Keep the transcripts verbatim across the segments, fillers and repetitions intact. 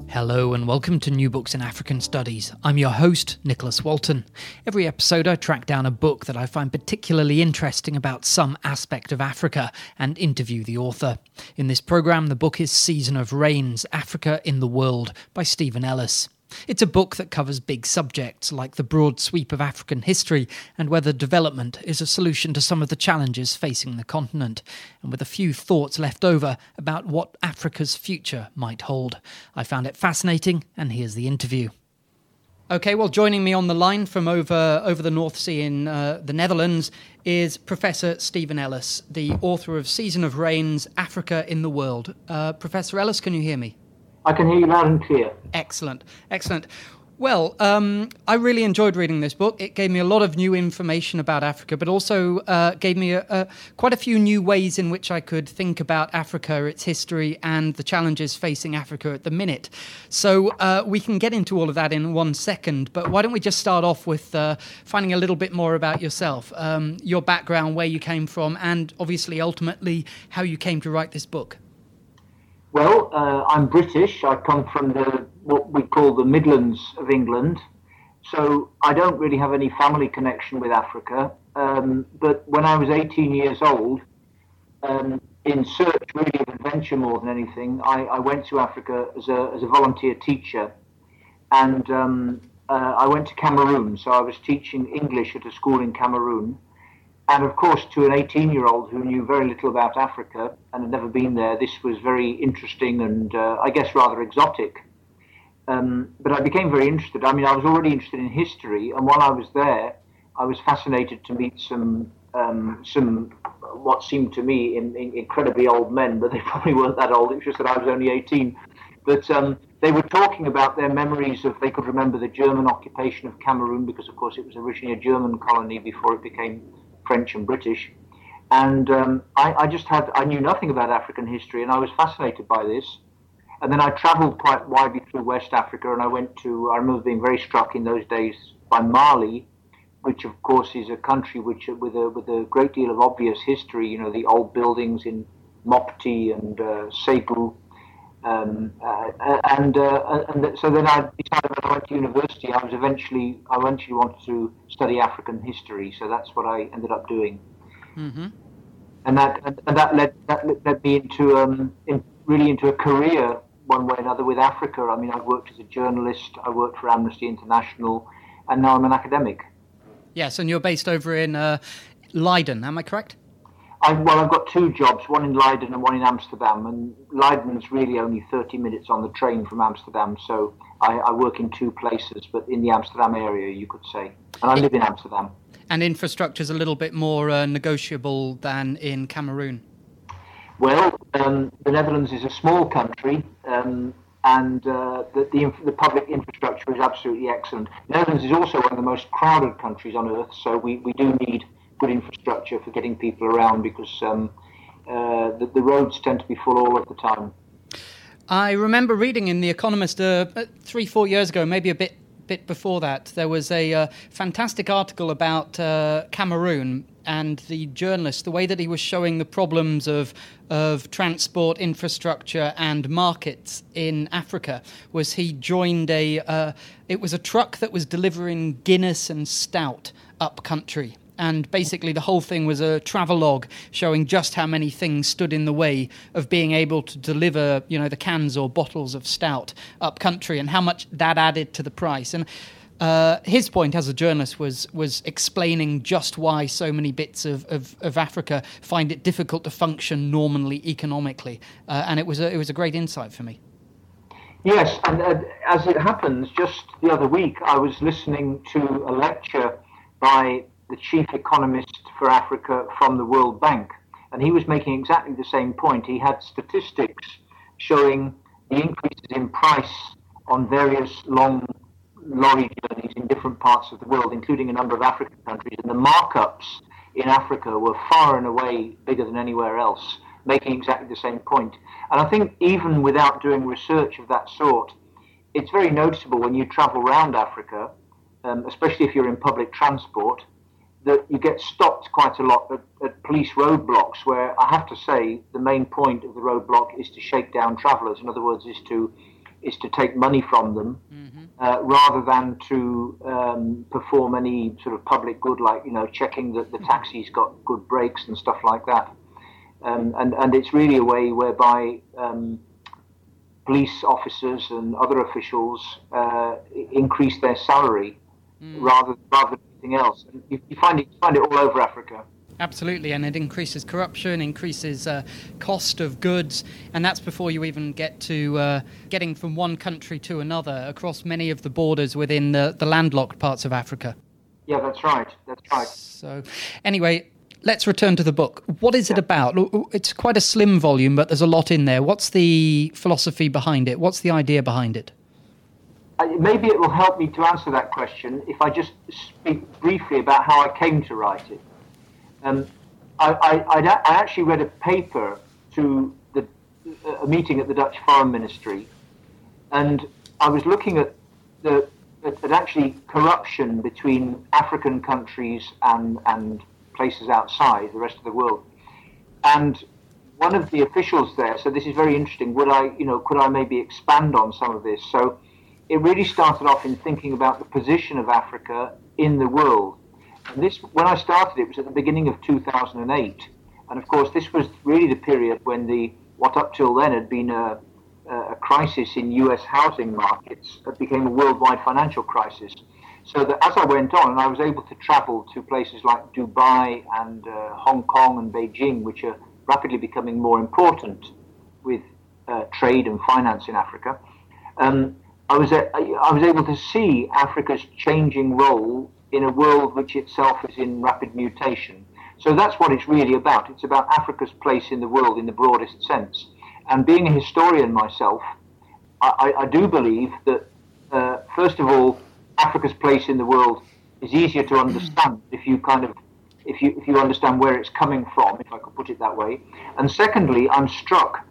Hello and welcome to New Books in African Studies. I'm your host, Nicholas Walton. Every episode I track down a book that I find particularly interesting about some aspect of Africa and interview the author. In this programme, the book is Season of Rains, Africa in the World by Stephen Ellis. It's a book that covers big subjects like the broad sweep of African history and whether development is a solution to some of the challenges facing the continent, and with a few thoughts left over about what Africa's future might hold. I found it fascinating, and here's the interview. Okay, well, joining me on the line from over over the North Sea in uh, the Netherlands is Professor Stephen Ellis, the author of Season of Rains, Africa in the World. Uh, Professor Ellis, can you hear me? I can hear you loud and clear. Excellent, excellent. Well, um, I really enjoyed reading this book. It gave me a lot of new information about Africa, but also uh, gave me a, a, quite a few new ways in which I could think about Africa, its history, and the challenges facing Africa at the minute. So uh, we can get into all of that in one second, but why don't we just start off with uh, finding a little bit more about yourself, um, your background, where you came from, and obviously, ultimately, how you came to write this book. Well, uh, I'm British. I come from the what we call the Midlands of England, so I don't really have any family connection with Africa. Um, but when I was eighteen years old, um, in search really of adventure more than anything, I, I went to Africa as a as a volunteer teacher, and um, uh, I went to Cameroon. So I was teaching English at a school in Cameroon. And of course, to an eighteen-year-old who knew very little about Africa and had never been there, this was very interesting and uh, I guess rather exotic. Um, but I became very interested. I mean, I was already interested in history, and while I was there, I was fascinated to meet some um, some what seemed to me in, in incredibly old men, but they probably weren't that old. It was just that I was only eighteen. But um, they were talking about their memories of, they could remember the German occupation of Cameroon, because of course it was originally a German colony before it became French and British, and um, I, I just had, I knew nothing about African history, and I was fascinated by this. And then I travelled quite widely through West Africa, and I went to, I remember being very struck in those days by Mali, which of course is a country which with a with a great deal of obvious history, you know, the old buildings in Mopti and uh, Ségou. Um, uh, and uh, and so then I decided when I went to university, I was eventually I eventually wanted to study African history. So that's what I ended up doing, mm-hmm. and that and, and that led that led me into um in, really into a career one way or another with Africa. I mean, I've worked as a journalist, I worked for Amnesty International, and now I'm an academic. Yes, and you're based over in uh, Leiden, am I correct? I, well, I've got two jobs, one in Leiden and one in Amsterdam, and Leiden's really only thirty minutes on the train from Amsterdam, so I, I work in two places, but in the Amsterdam area, you could say, and I live in Amsterdam. And infrastructure's a little bit more uh, negotiable than in Cameroon? Well, um, the Netherlands is a small country, um, and uh, the, the, the public infrastructure is absolutely excellent. The Netherlands is also one of the most crowded countries on earth, so we, we do need good infrastructure for getting people around, because um, uh, the, the roads tend to be full all of the time. I remember reading in The Economist uh, three, four years ago, maybe a bit bit before that, there was a uh, fantastic article about uh, Cameroon, and the journalist, the way that he was showing the problems of of transport, infrastructure and markets in Africa was he joined a, uh, it was a truck that was delivering Guinness and stout up country. And basically the whole thing was a travelogue showing just how many things stood in the way of being able to deliver, you know, the cans or bottles of stout up country, and how much that added to the price. And uh, his point as a journalist was was explaining just why so many bits of, of, of Africa find it difficult to function normally economically. Uh, and it was a, it was a great insight for me. Yes, and uh, as it happens, just the other week I was listening to a lecture by the chief economist for Africa from the World Bank, and he was making exactly the same point. He had statistics showing the increases in price on various long lorry journeys in different parts of the world, including a number of African countries, and the markups in Africa were far and away bigger than anywhere else, making exactly the same point. And I think even without doing research of that sort, it's very noticeable when you travel around Africa, um, especially if you're in public transport, that you get stopped quite a lot at, at police roadblocks, where I have to say the main point of the roadblock is to shake down travellers. In other words, is to is to take money from them, mm-hmm. uh, rather than to um, perform any sort of public good, like, you know, checking that the taxis got good brakes and stuff like that. Um, and, and it's really a way whereby um, police officers and other officials uh, increase their salary mm. rather, rather than anything else. And you, you, find it, you find it all over Africa. Absolutely, and it increases corruption, increases uh, cost of goods, and that's before you even get to uh, getting from one country to another across many of the borders within the, the landlocked parts of Africa. Yeah, that's right, that's right. So, anyway, let's return to the book. What is it about? It's quite a slim volume, but there's a lot in there. What's the philosophy behind it? What's the idea behind it? Uh, maybe it will help me to answer that question if I just speak briefly about how I came to write it. Um, I, I, I actually read a paper to the, a meeting at the Dutch Foreign Ministry, and I was looking at the at, at actually corruption between African countries and and places outside the rest of the world. And one of the officials there said, "This is very interesting. Would I, you know, could I maybe expand on some of this?" So it really started off in thinking about the position of Africa in the world. And this, when I started, it was at the beginning of two thousand eight, and of course, this was really the period when the what up till then had been a, a crisis in U S housing markets that became a worldwide financial crisis. So that as I went on, and I was able to travel to places like Dubai and uh, Hong Kong and Beijing, which are rapidly becoming more important with uh, trade and finance in Africa. Um, I was uh, I was able to see Africa's changing role in a world which itself is in rapid mutation. So that's what it's really about. It's about Africa's place in the world in the broadest sense. And being a historian myself, I, I do believe that, uh, first of all, Africa's place in the world is easier to understand if you kind of, if you if you understand where it's coming from, if I could put it that way. And secondly, I'm struck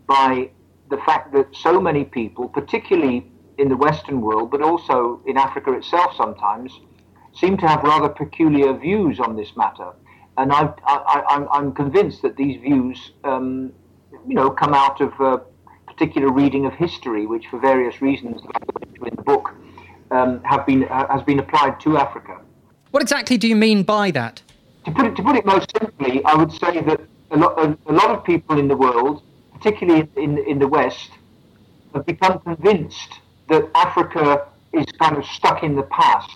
by the fact that so many people, particularly in the Western world, but also in Africa itself sometimes, seem to have rather peculiar views on this matter, and I've, I, I'm, I'm convinced that these views, um, you know, come out of a particular reading of history, which, for various reasons that I go into in the book, um, have been has been applied to Africa. What exactly do you mean by that? To put it to put it most simply, I would say that a lot a, a lot of people in the world, particularly in in the West, have become convinced that Africa is kind of stuck in the past.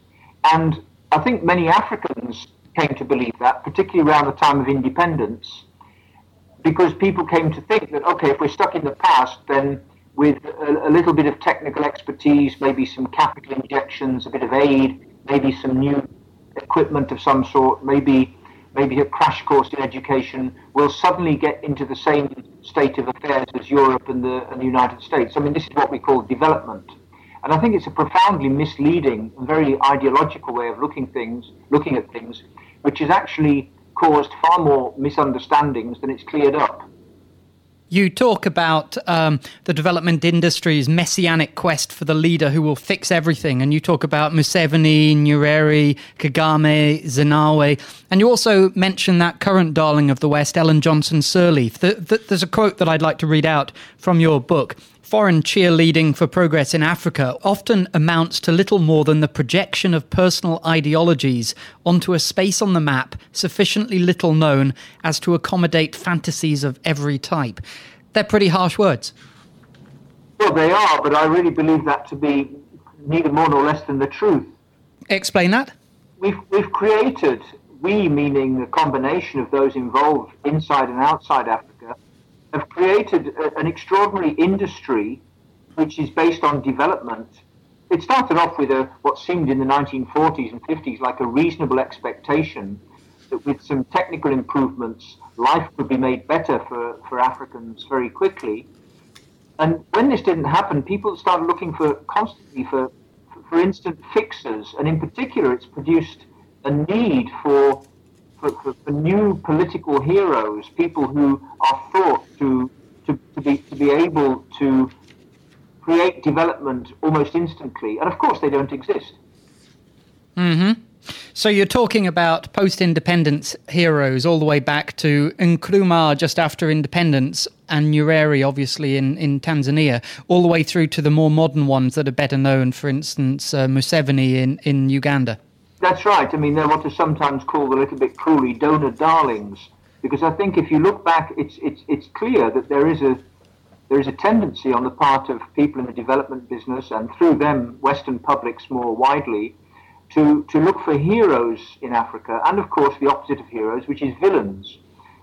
And I think many Africans came to believe that, particularly around the time of independence, because people came to think that, okay, if we're stuck in the past, then with a, a little bit of technical expertise, maybe some capital injections, a bit of aid, maybe some new equipment of some sort, maybe maybe a crash course in education, we'll suddenly get into the same state of affairs as Europe and the, and the United States. I mean, this is what we call development. And I think it's a profoundly misleading and very ideological way of looking things, looking at things, which has actually caused far more misunderstandings than it's cleared up. You talk about um, the development industry's messianic quest for the leader who will fix everything, and you talk about Museveni, Nyerere, Kagame, Zenawi, and you also mention that current darling of the West, Ellen Johnson Sirleaf. The, the, there's a quote that I'd like to read out from your book. Foreign cheerleading for progress in Africa often amounts to little more than the projection of personal ideologies onto a space on the map sufficiently little known as to accommodate fantasies of every type. They're pretty harsh words. Well, they are, but I really believe that to be neither more nor less than the truth. Explain that. We've, we've created, we meaning the combination of those involved inside and outside Africa, have created a, an extraordinary industry which is based on development. It started off with a what seemed in the nineteen forties and fifties like a reasonable expectation that with some technical improvements, life could be made better for, for Africans very quickly. And when this didn't happen, people started looking for constantly for, for instant fixes. And in particular, it's produced a need for For, for, for new political heroes, people who are thought to, to, to be to be able to create development almost instantly. And of course, they don't exist. Mm-hmm. So you're talking about post-independence heroes all the way back to Nkrumah just after independence and Nyerere, obviously, in, in Tanzania, all the way through to the more modern ones that are better known, for instance, uh, Museveni in, in Uganda. That's right. I mean, they're what are sometimes called, a little bit cruelly, donor darlings, because I think if you look back, it's it's it's clear that there is a there is a tendency on the part of people in the development business, and through them, Western publics more widely, to, to look for heroes in Africa, and of course the opposite of heroes, which is villains.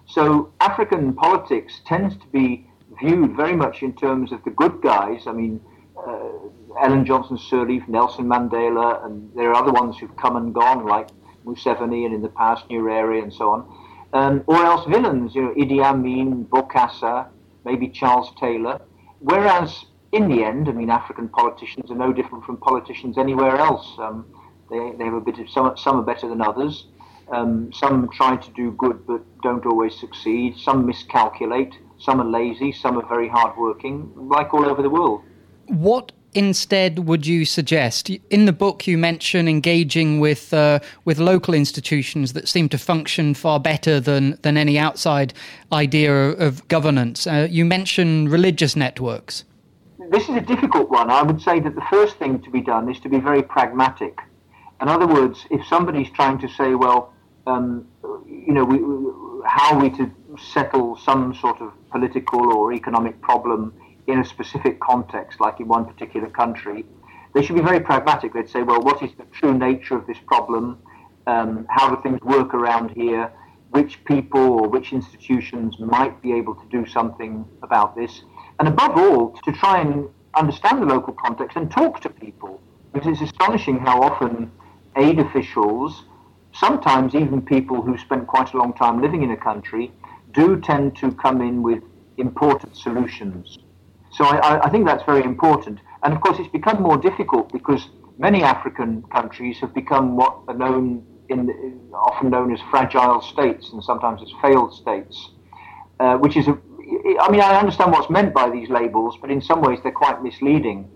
So African politics tends to be viewed very much in terms of the good guys. I mean, uh, Ellen Johnson Sirleaf, Nelson Mandela, and there are other ones who've come and gone, like Museveni, and in the past Nyerere, and so on. Um, or else villains, you know, Idi Amin, Bokassa, maybe Charles Taylor. Whereas in the end, I mean, African politicians are no different from politicians anywhere else. Um, they, they have a bit of, some, some are better than others. Um, some try to do good but don't always succeed. Some miscalculate. Some are lazy. Some are very hardworking, like all over the world. What instead would you suggest? In the book, you mention engaging with uh, with local institutions that seem to function far better than, than any outside idea of governance. Uh, you mention religious networks. This is a difficult one. I would say that the first thing to be done is to be very pragmatic. In other words, if somebody's trying to say, well, um, you know, we, how are we to settle some sort of political or economic problem in a specific context, like in one particular country, they should be very pragmatic. They'd say, well, what is the true nature of this problem? Um, how do things work around here? Which people or which institutions might be able to do something about this? And above all, to try and understand the local context and talk to people. Because it's astonishing how often aid officials, sometimes even people who spent quite a long time living in a country, do tend to come in with important solutions. So I, I think that's very important. And of course, it's become more difficult because many African countries have become what are known in, often known as fragile states, and sometimes as failed states, uh, which is a, I mean, I understand what's meant by these labels, but in some ways they're quite misleading.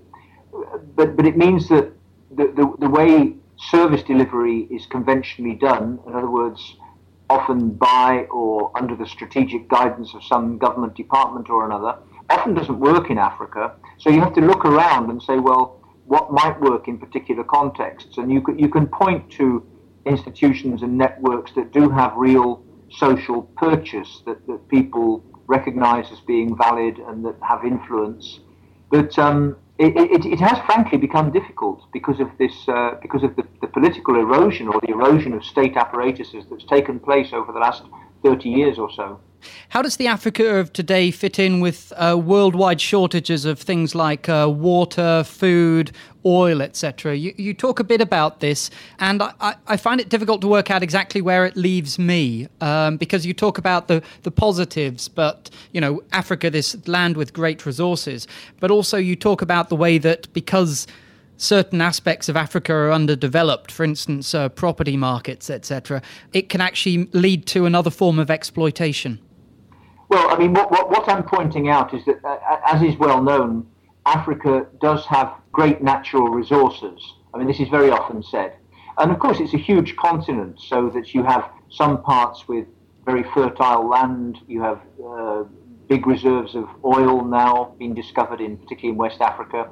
But but it means that the, the, the way service delivery is conventionally done, in other words, often by or under the strategic guidance of some government department or another, often doesn't work in Africa. So you have to look around and say, well, what might work in particular contexts? And you can, you can point to institutions and networks that do have real social purchase, that, that people recognize as being valid and that have influence. But um, it, it, it has frankly become difficult because of this, uh, because of the, the political erosion or the erosion of state apparatuses that's taken place over the last thirty years or so. How does the Africa of today fit in with uh, worldwide shortages of things like uh, water, food, oil, et cetera? You, you talk a bit about this, and I, I find it difficult to work out exactly where it leaves me, um, because you talk about the, the positives, but, you know, Africa, this land with great resources, but also you talk about the way that because certain aspects of Africa are underdeveloped, for instance, uh, property markets, et cetera, it can actually lead to another form of exploitation. Well, I mean, what, what, what I'm pointing out is that, uh, as is well known, Africa does have great natural resources. I mean, this is very often said. And of course, it's a huge continent, so that you have some parts with very fertile land, you have uh, big reserves of oil now being discovered, in particularly in West Africa.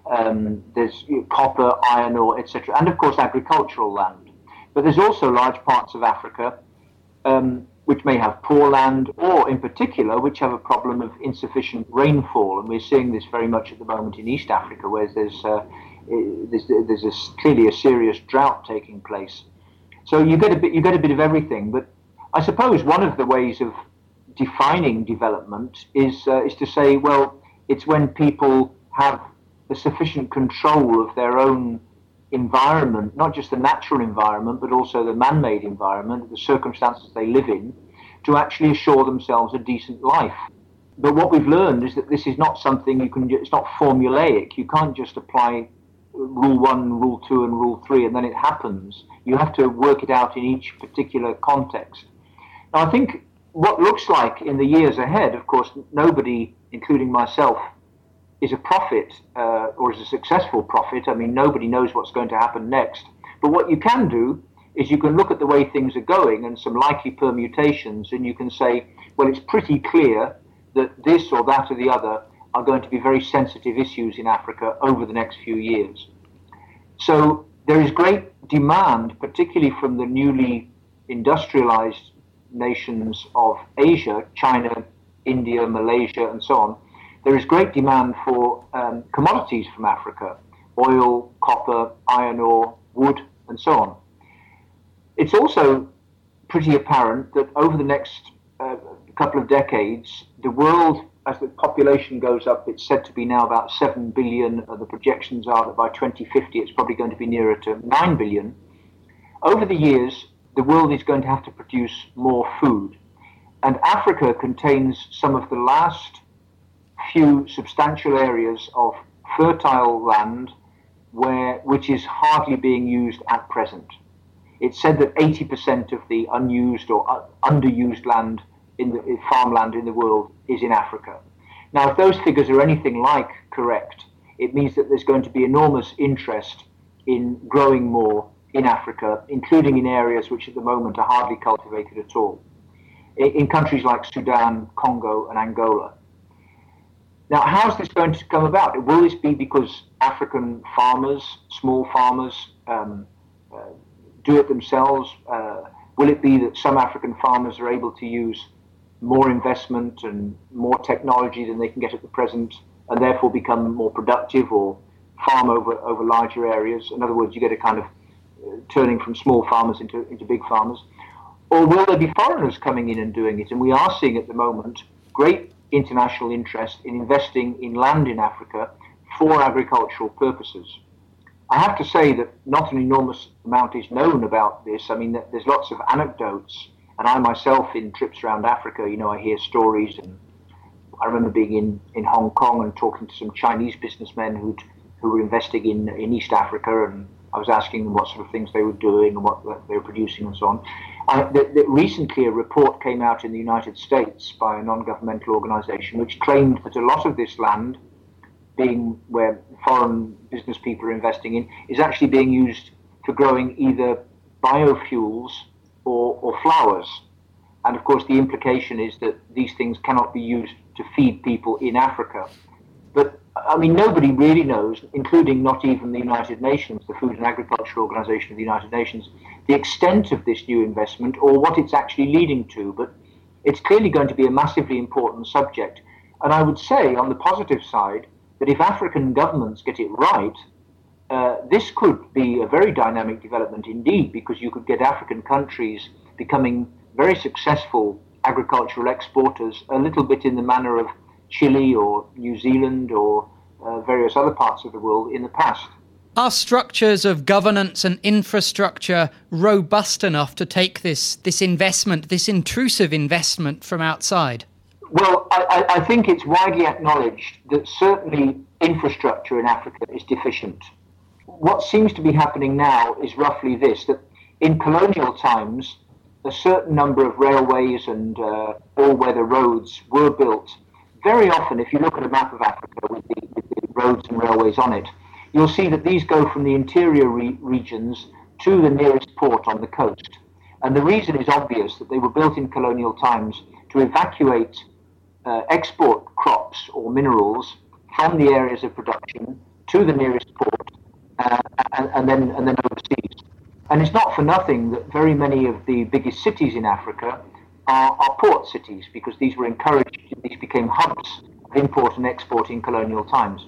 Um, there's you know, copper, iron ore, et cetera, and of course agricultural land. But there's also large parts of Africa um, which may have poor land, or in particular, which have a problem of insufficient rainfall. And we're seeing this very much at the moment in East Africa, where there's, uh, there's, there's a, clearly a serious drought taking place. So you get a bit, you get a bit of everything. But I suppose one of the ways of defining development is uh, is to say, well, it's when people have a sufficient control of their own environment, not just the natural environment, but also the man-made environment, the circumstances they live in, to actually assure themselves a decent life. But what we've learned is that this is not something you can, it's not formulaic. You can't just apply rule one, rule two, and rule three, and then it happens. You have to work it out in each particular context. Now, I think what looks like in the years ahead, of course, nobody, including myself, is a prophet uh, or is a successful prophet. I mean, nobody knows what's going to happen next. But what you can do is you can look at the way things are going and some likely permutations, and you can say, well, it's pretty clear that this or that or the other are going to be very sensitive issues in Africa over the next few years. So there is great demand, particularly from the newly industrialized nations of Asia, China, India, Malaysia, and so on. There is great demand for um, commodities from Africa, oil, copper, iron ore, wood, and so on. It's also pretty apparent that over the next uh, couple of decades, the world, as the population goes up, it's said to be now about seven billion. Uh, the projections are that by twenty fifty, it's probably going to be nearer to nine billion. Over the years, the world is going to have to produce more food. And Africa contains some of the last few substantial areas of fertile land where, which is hardly being used at present. It's said that eighty percent of the unused or uh, underused land in the in farmland in the world is in Africa. Now, if those figures are anything like correct, it means that there's going to be enormous interest in growing more in Africa, including in areas which at the moment are hardly cultivated at all, in, in countries like Sudan, Congo, and Angola. Now, how's this going to come about? Will this be because African farmers, small farmers, um, uh, do it themselves? Uh, will it be that some African farmers are able to use more investment and more technology than they can get at the present, and therefore become more productive or farm over, over larger areas? In other words, you get a kind of uh, turning from small farmers into, into big farmers. Or will there be foreigners coming in and doing it? And we are seeing at the moment great international interest in investing in land in Africa for agricultural purposes. I have to say that not an enormous amount is known about this. I mean, there's lots of anecdotes, and I myself, in trips around Africa, you know, I hear stories, and I remember being in, in Hong Kong and talking to some Chinese businessmen who'd, who were investing in, in East Africa, and I was asking them what sort of things they were doing and what they were producing and so on. I, the, the, recently, a report came out in the United States by a non-governmental organization which claimed that a lot of this land, being where foreign business people are investing in, is actually being used for growing either biofuels or, or flowers. And of course, the implication is that these things cannot be used to feed people in Africa. But I mean, nobody really knows, including not even the United Nations, the Food and Agriculture Organization of the United Nations, the extent of this new investment or what it's actually leading to. But it's clearly going to be a massively important subject. And I would say, on the positive side, that if African governments get it right, uh, this could be a very dynamic development indeed, because you could get African countries becoming very successful agricultural exporters, a little bit in the manner of Chile or New Zealand or uh, various other parts of the world in the past. Are structures of governance and infrastructure robust enough to take this, this investment, this intrusive investment from outside? Well, I, I think it's widely acknowledged that certainly infrastructure in Africa is deficient. What seems to be happening now is roughly this, that in colonial times, a certain number of railways and uh, all-weather roads were built. Very often, if you look at a map of Africa with the, with the roads and railways on it, you'll see that these go from the interior re- regions to the nearest port on the coast. And the reason is obvious, that they were built in colonial times to evacuate uh, export crops or minerals from the areas of production to the nearest port uh, and, and then and then overseas. And it's not for nothing that very many of the biggest cities in Africa are, are port cities, because these were encouraged, these became hubs of import and export in colonial times.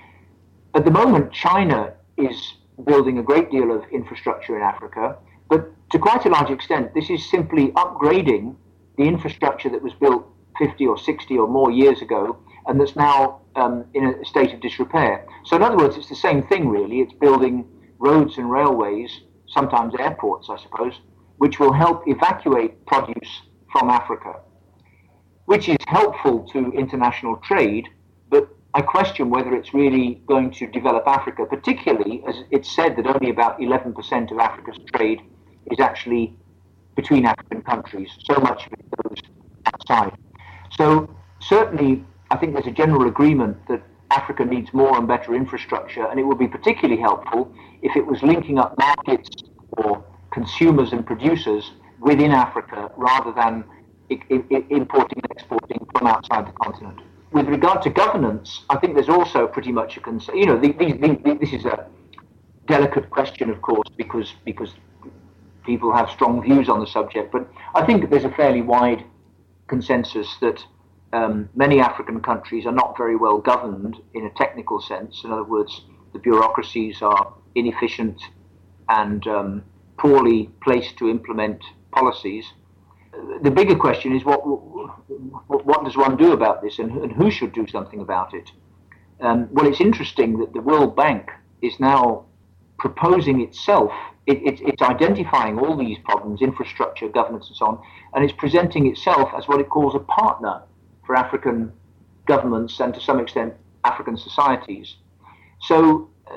At the moment, China is building a great deal of infrastructure in Africa, but to quite a large extent, this is simply upgrading the infrastructure that was built fifty or sixty or more years ago, and that's now um, in a state of disrepair. So in other words, it's the same thing really. It's building roads and railways, sometimes airports, I suppose, which will help evacuate produce from Africa, which is helpful to international trade, but I question whether it's really going to develop Africa, particularly as it's said that only about eleven percent of Africa's trade is actually between African countries. So much of it goes outside. So certainly, I think there's a general agreement that Africa needs more and better infrastructure, and it would be particularly helpful if it was linking up markets or consumers and producers within Africa rather than I- I- importing and exporting from outside the continent. With regard to governance, I think there's also pretty much a concern. You know, the, the, the, this is a delicate question, of course, because because people have strong views on the subject. But I think there's a fairly wide consensus that um, many African countries are not very well governed in a technical sense. In other words, the bureaucracies are inefficient and um, poorly placed to implement policies. The bigger question is what what does one do about this, and, and who should do something about it? Um, well, it's interesting that the World Bank is now proposing itself. It, it, it's identifying all these problems, infrastructure, governance, and so on, and it's presenting itself as what it calls a partner for African governments and to some extent African societies. So uh,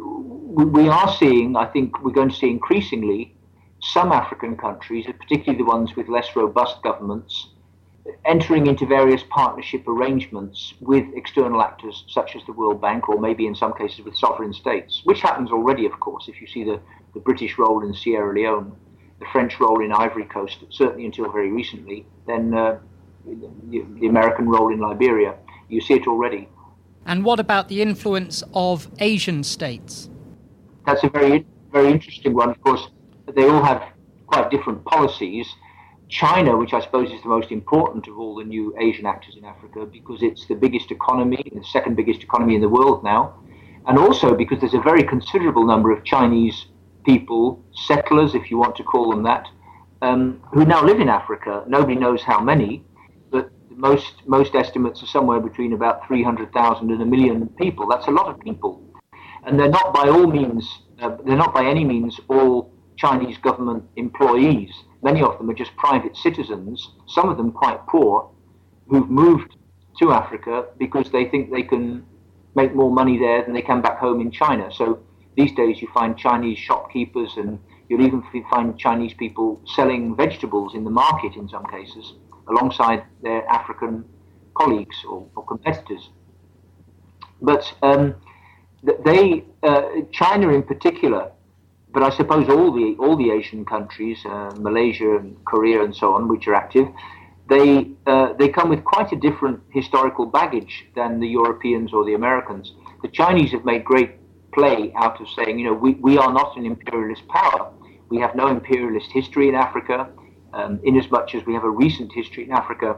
we are seeing, I think we're going to see increasingly, some African countries, particularly the ones with less robust governments, entering into various partnership arrangements with external actors such as the World Bank, or maybe in some cases with sovereign states, which happens already, of course. If you see the, the British role in Sierra Leone, the French role in Ivory Coast, certainly until very recently, then uh, the, the American role in Liberia, you see it already. And what about the influence of Asian states? That's a very, very interesting one. Of course, they all have quite different policies. China, which I suppose is the most important of all the new Asian actors in Africa, because it's the biggest economy, the second biggest economy in the world now, and also because there's a very considerable number of Chinese people, settlers, if you want to call them that, um, who now live in Africa. Nobody knows how many, but most most estimates are somewhere between about three hundred thousand and a million people. That's a lot of people, and they're not by all means, uh, they're not by any means all Chinese government employees. Many of them are just private citizens, some of them quite poor, who've moved to Africa because they think they can make more money there than they can back home in China. So these days you find Chinese shopkeepers, and you'll even find Chinese people selling vegetables in the market in some cases, alongside their African colleagues or, or competitors. But um, they, uh, China in particular, but I suppose all the all the Asian countries, uh, Malaysia and Korea and so on, which are active, they uh, they come with quite a different historical baggage than the Europeans or the Americans. The Chinese have made great play out of saying, you know, we, we are not an imperialist power. We have no imperialist history in Africa. Um, in as much as we have a recent history in Africa,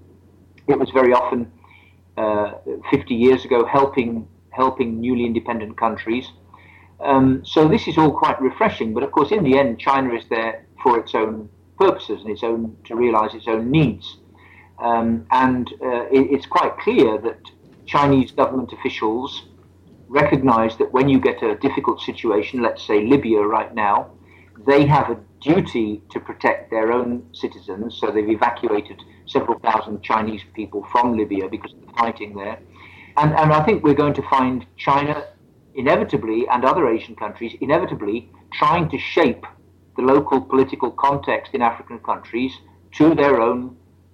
it was very often uh, fifty years ago helping helping newly independent countries. Um, so this is all quite refreshing, but of course in the end China is there for its own purposes and its own to realize its own needs. Um, and uh, it, it's quite clear that Chinese government officials recognize that when you get a difficult situation, let's say Libya right now, they have a duty to protect their own citizens. So they've evacuated several thousand Chinese people from Libya because of the fighting there. And, and I think we're going to find China inevitably, and other Asian countries inevitably, trying to shape the local political context in African countries to their own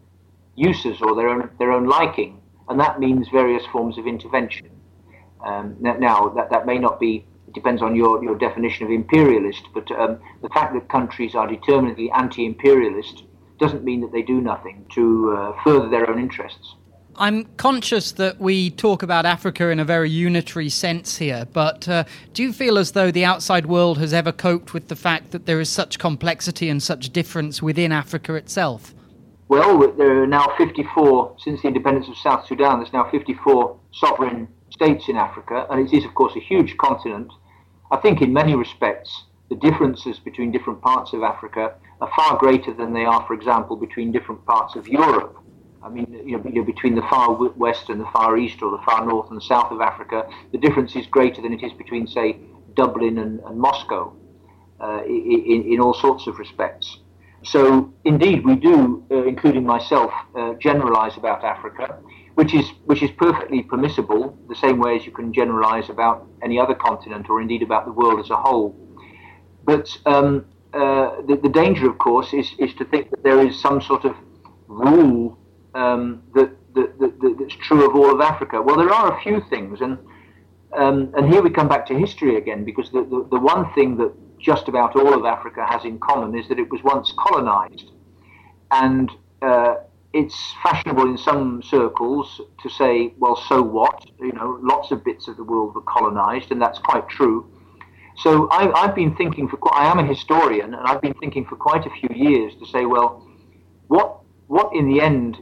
uses or their own their own liking, and that means various forms of intervention. Um, now, that, that may not be, it depends on your, your definition of imperialist, but um, the fact that countries are determinedly anti-imperialist doesn't mean that they do nothing to uh, further their own interests. I'm conscious that we talk about Africa in a very unitary sense here, but uh, do you feel as though the outside world has ever coped with the fact that there is such complexity and such difference within Africa itself? Well, there are now fifty-four, since the independence of South Sudan, there's now fifty-four sovereign states in Africa, and it is, of course, a huge continent. I think in many respects, the differences between different parts of Africa are far greater than they are, for example, between different parts of Europe. I mean, you know, between the far west and the far east, or the far north and south of Africa, the difference is greater than it is between, say, Dublin and, and Moscow, uh, in, in all sorts of respects. So, indeed, we do, uh, including myself, uh, generalize about Africa, which is which is perfectly permissible, the same way as you can generalize about any other continent, or indeed about the world as a whole. But um, uh, the, the danger, of course, is, is to think that there is some sort of rule Um, that, that, that, that's true of all of Africa. Well, there are a few things, and um, and here we come back to history again, because the, the, the one thing that just about all of Africa has in common is that it was once colonized. And uh, it's fashionable in some circles to say, well, so what? You know, lots of bits of the world were colonized, and that's quite true. So I, I've been thinking for, I am a historian, and I've been thinking for quite a few years to say, well, what, what in the end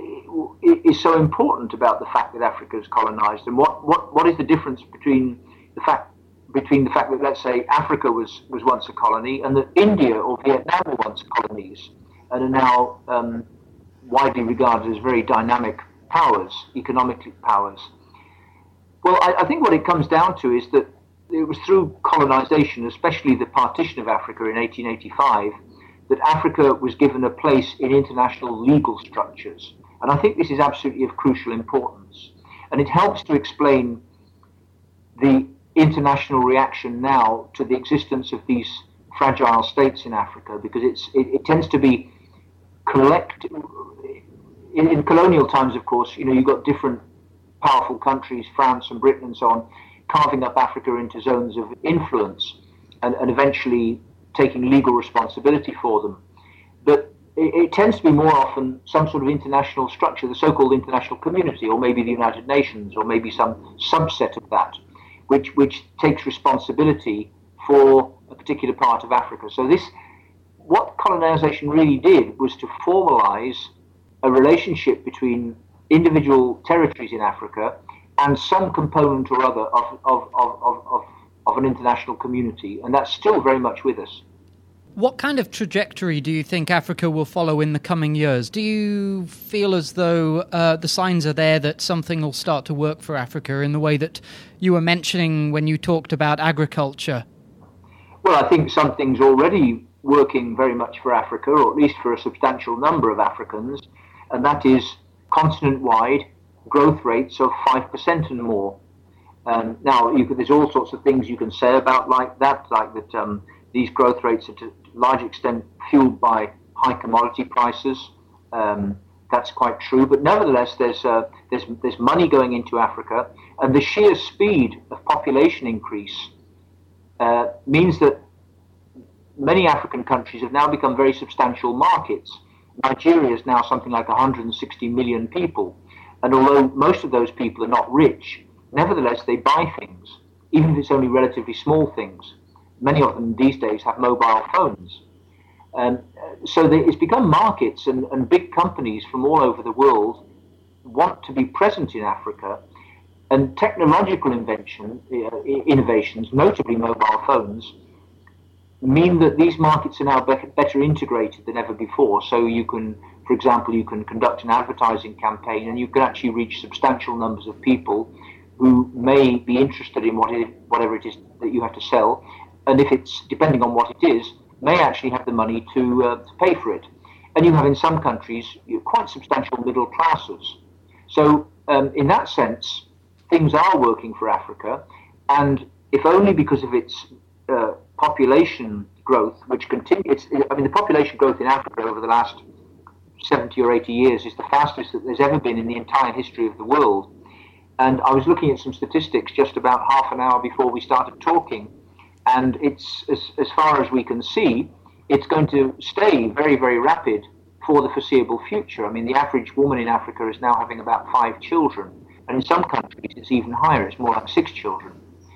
is so important about the fact that Africa is colonized, and what, what, what is the difference between the fact between the fact that, let's say, Africa was, was once a colony and that India or Vietnam were once colonies and are now um, widely regarded as very dynamic powers, economic powers. Well, I, I think what it comes down to is that it was through colonization, especially the partition of Africa in eighteen eighty-five, that Africa was given a place in international legal structures. And I think this is absolutely of crucial importance. And it helps to explain the international reaction now to the existence of these fragile states in Africa, because it's it, it tends to be collect in, in colonial times, of course, you know, you've got different powerful countries, France and Britain and so on, carving up Africa into zones of influence and, and eventually taking legal responsibility for them. But it, it tends to be more often some sort of international structure, the so-called international community, or maybe the United Nations, or maybe some subset of that, which which takes responsibility for a particular part of Africa. So this, what colonization really did was to formalize a relationship between individual territories in Africa and some component or other of, of, of, of, of, of an international community. And that's still very much with us. What kind of trajectory do you think Africa will follow in the coming years? Do you feel as though uh, the signs are there that something will start to work for Africa in the way that you were mentioning when you talked about agriculture? Well, I think something's already working very much for Africa, or at least for a substantial number of Africans, and that is continent-wide growth rates of five percent and more. Um, now, you could, there's all sorts of things you can say about like that, like that um, these growth rates are to a large extent fueled by high commodity prices. Um, that's quite true, but nevertheless, there's uh, there's there's money going into Africa, and the sheer speed of population increase uh, means that many African countries have now become very substantial markets. Nigeria is now something like one hundred sixty million people, and although most of those people are not rich, nevertheless they buy things, even if it's only relatively small things. Many of them these days have mobile phones. Um, so they, it's become markets, and, and big companies from all over the world want to be present in Africa, and technological invention, uh, innovations, notably mobile phones, mean that these markets are now better, better integrated than ever before. So you can, for example, you can conduct an advertising campaign and you can actually reach substantial numbers of people who may be interested in what it, whatever it is that you have to sell. And if it's, depending on what it is, may actually have the money to, uh, to pay for it. And you have in some countries quite substantial middle classes. So um, in that sense, things are working for Africa, and if only because of its uh, population growth, which continues. I mean, the population growth in Africa over the last seventy or eighty years is the fastest that there's ever been in the entire history of the world. And I was looking at some statistics just about half an hour before we started talking, and it's, as, as far as we can see, it's going to stay very, very rapid for the foreseeable future. I mean, the average woman in Africa is now having about five children, and in some countries it's even higher, it's more like six children.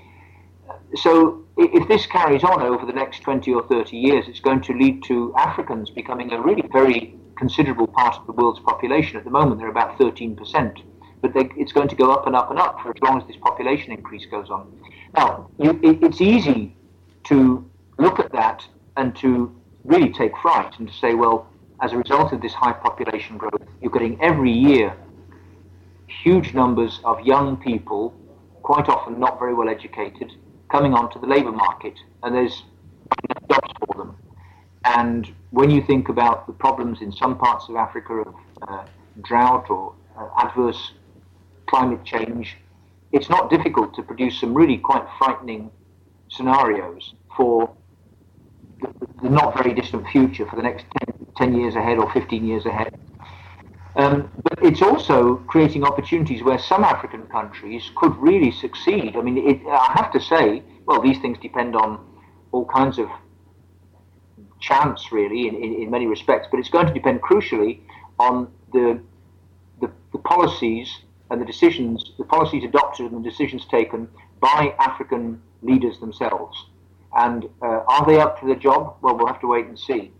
So if this carries on over the next twenty or thirty years, it's going to lead to Africans becoming a really very considerable part of the world's population. At the moment, they're about thirteen percent, but they, it's going to go up and up and up for as long as this population increase goes on. Now, you, it, it's easy to look at that and to really take fright and to say, well, as a result of this high population growth, you're getting every year huge numbers of young people, quite often not very well educated, coming onto the labour market, and there's no jobs for them. And when you think about the problems in some parts of Africa of uh, drought or uh, adverse climate change, it's not difficult to produce some really quite frightening scenarios for the, the not very distant future, for the next ten, ten years ahead or fifteen years ahead. Um, but it's also creating opportunities where some African countries could really succeed. I mean, it, I have to say, well, these things depend on all kinds of chance, really, in, in, in many respects, but it's going to depend crucially on the, the the policies and the decisions, the policies adopted and the decisions taken by African leaders themselves. And uh, are they up to the job? Well, we'll have to wait and see.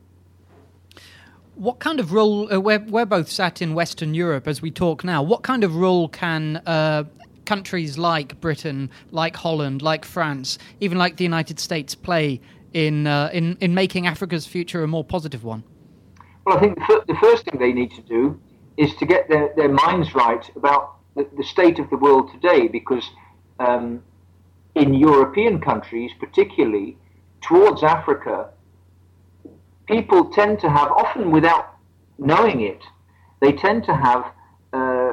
What kind of role, uh, we're, we're both sat in Western Europe as we talk now, what kind of role can uh, countries like Britain, like Holland, like France, even like the United States play in, uh, in, in making Africa's future a more positive one? Well, I think the, f- the first thing they need to do is to get their, their minds right about the, the state of the world today, because um, in European countries, particularly towards Africa, people tend to have, often without knowing it, they tend to have uh,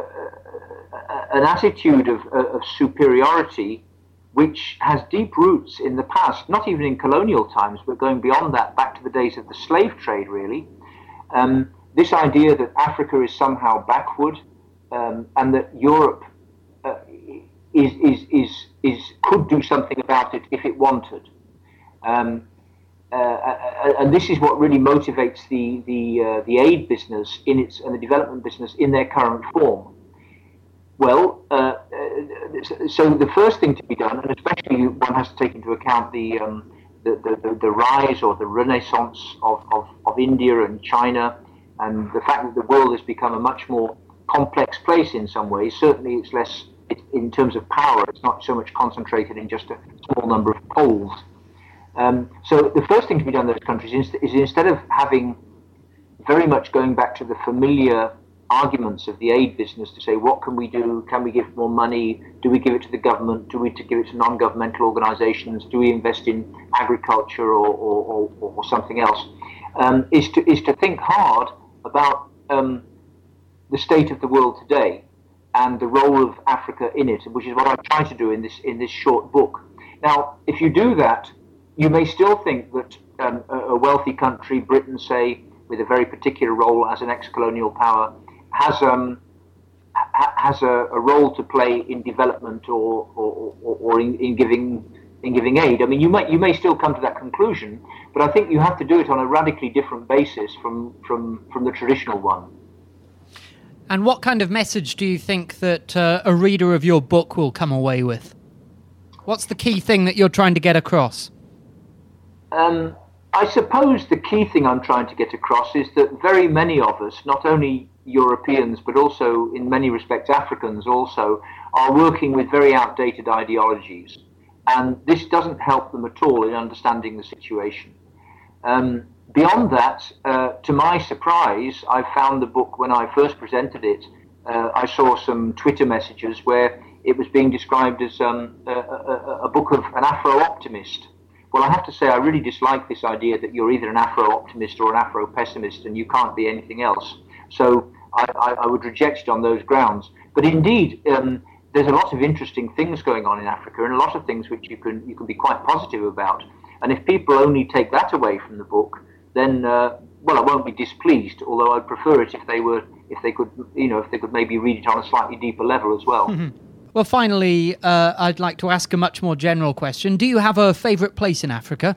an attitude of, of superiority which has deep roots in the past, not even in colonial times, but going beyond that, back to the days of the slave trade, really. Um, this idea that Africa is somehow backward um, and that Europe uh, is, is, is, is, could do something about it if it wanted. Um, Uh, and this is what really motivates the the uh, the aid business in its and the development business in their current form. Well, uh, so the first thing to be done, and especially one has to take into account the um, the, the, the rise or the renaissance of, of, of India and China, and the fact that the world has become a much more complex place in some ways. Certainly, it's less it, in terms of power. It's not so much concentrated in just a small number of poles. Um, so the first thing to be done in those countries is, is instead of having very much going back to the familiar arguments of the aid business to say, what can we do? Can we give more money? Do we give it to the government? Do we to give it to non-governmental organizations? Do we invest in agriculture or, or, or, or something else? Um, is to is to think hard about um, the state of the world today and the role of Africa in it, which is what I try to do in this in this short book. Now, if you do that, you may still think that um, a wealthy country, Britain, say, with a very particular role as an ex-colonial power, has um, ha- has a, a role to play in development or or, or, or in, in giving in giving aid. I mean, you might you may still come to that conclusion, but I think you have to do it on a radically different basis from from, from the traditional one. And what kind of message do you think that uh, a reader of your book will come away with? What's the key thing that you're trying to get across? Um, I suppose the key thing I'm trying to get across is that very many of us, not only Europeans, but also in many respects Africans also, are working with very outdated ideologies. And this doesn't help them at all in understanding the situation. Um, beyond that, uh, to my surprise, I found the book, when I first presented it, uh, I saw some Twitter messages where it was being described as um, a, a, a book of an Afro-optimist. Well, I have to say I really dislike this idea that you're either an Afro-optimist or an Afro-pessimist and you can't be anything else. So I, I, I would reject it on those grounds. But indeed, um, there's a lot of interesting things going on in Africa and a lot of things which you can you can be quite positive about. And if people only take that away from the book, then uh, well, I won't be displeased. Although I'd prefer it if they were if they could you know if they could maybe read it on a slightly deeper level as well. Mm-hmm. Well, finally, uh, I'd like to ask a much more general question. Do you have a favourite place in Africa?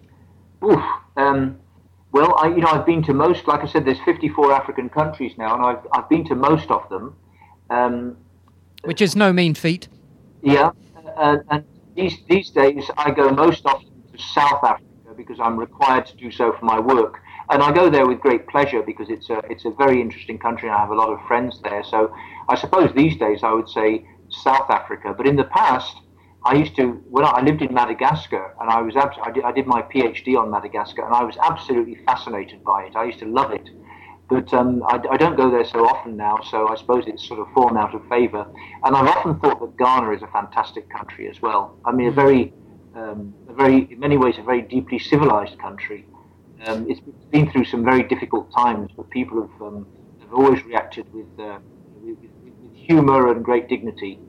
Oof, um, well, I, you know, I've been to most. Like I said, there's fifty-four African countries now, and I've I've been to most of them. Um, Which is no mean feat. Yeah, uh, and these these days I go most often to South Africa because I'm required to do so for my work, and I go there with great pleasure because it's a it's a very interesting country, and I have a lot of friends there. So I suppose these days I would say South Africa, but in the past, I used to, when I lived in Madagascar, and I was, abs- I, did, I did my PhD on Madagascar, and I was absolutely fascinated by it. I used to love it, but um, I, I don't go there so often now, so I suppose it's sort of fallen out of favour. And I've often thought that Ghana is a fantastic country as well. I mean, a very, um, a very, in many ways, a very deeply civilised country. Um, it's been through some very difficult times, but people have, um, have always reacted with, uh, with, with humour and great dignity.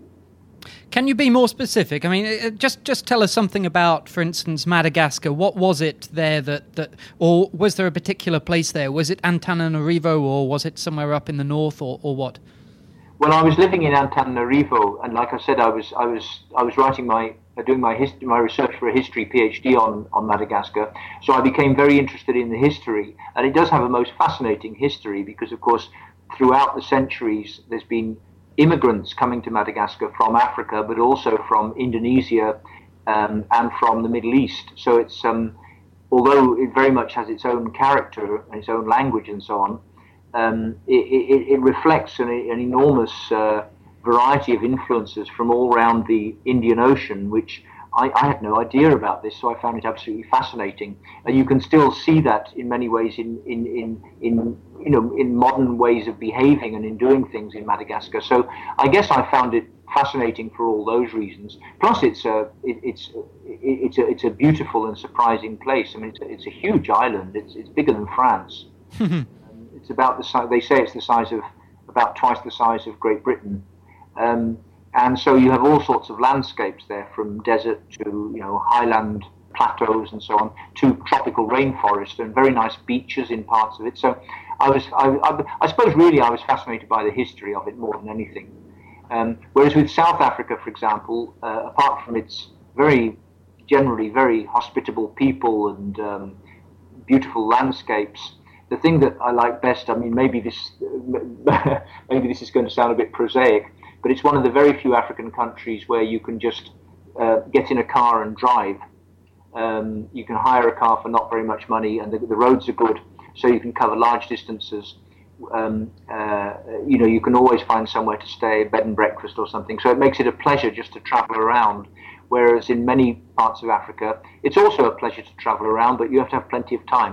Can you be more specific? I mean, just just tell us something about, for instance, Madagascar. What was it there that, that or was there a particular place there? Was it Antananarivo, or was it somewhere up in the north, or, or what? Well, I was living in Antananarivo, and like I said, I was I was I was writing my uh, doing my history, my research for a history PhD on, on Madagascar. So I became very interested in the history, and it does have a most fascinating history because, of course, throughout the centuries, there's been immigrants coming to Madagascar from Africa, but also from Indonesia um, and from the Middle East. So it's um, although it very much has its own character and its own language and so on, um, it, it, it reflects an, an enormous uh, variety of influences from all around the Indian Ocean, which I, I had no idea about this, so I found it absolutely fascinating. And you can still see that in many ways in, in, in, in you know in modern ways of behaving and in doing things in Madagascar. So I guess I found it fascinating for all those reasons. Plus, it's a it, it's it's a it's a beautiful and surprising place. I mean, it's a, it's a huge island. It's it's bigger than France. um, it's about the size. They say it's the size of about twice the size of Great Britain. Um, and so you have all sorts of landscapes there, from desert to you know highland plateaus and so on, to tropical rainforest and very nice beaches in parts of it. So I was I, I, I suppose really I was fascinated by the history of it more than anything. Um, whereas with South Africa, for example, uh, apart from its very generally very hospitable people and um, beautiful landscapes, the thing that I like best, I mean, maybe this maybe this is going to sound a bit prosaic, but it's one of the very few African countries where you can just uh, get in a car and drive. Um, you can hire a car for not very much money, and the, the roads are good, so you can cover large distances. Um, uh, you know, you can always find somewhere to stay, bed and breakfast or something. So it makes it a pleasure just to travel around. Whereas in many parts of Africa, it's also a pleasure to travel around, but you have to have plenty of time.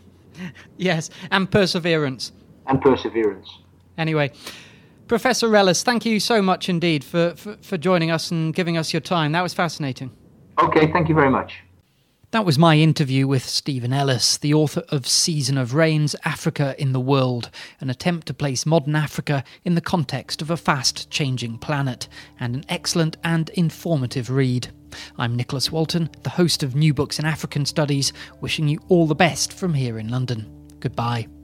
Yes, and perseverance. And perseverance. Anyway, Professor Rellis, thank you so much indeed for, for, for joining us and giving us your time. That was fascinating. Okay, thank you very much. That was my interview with Stephen Ellis, the author of Season of Rains, Africa in the World, an attempt to place modern Africa in the context of a fast-changing planet, and an excellent and informative read. I'm Nicholas Walton, the host of New Books in African Studies, wishing you all the best from here in London. Goodbye.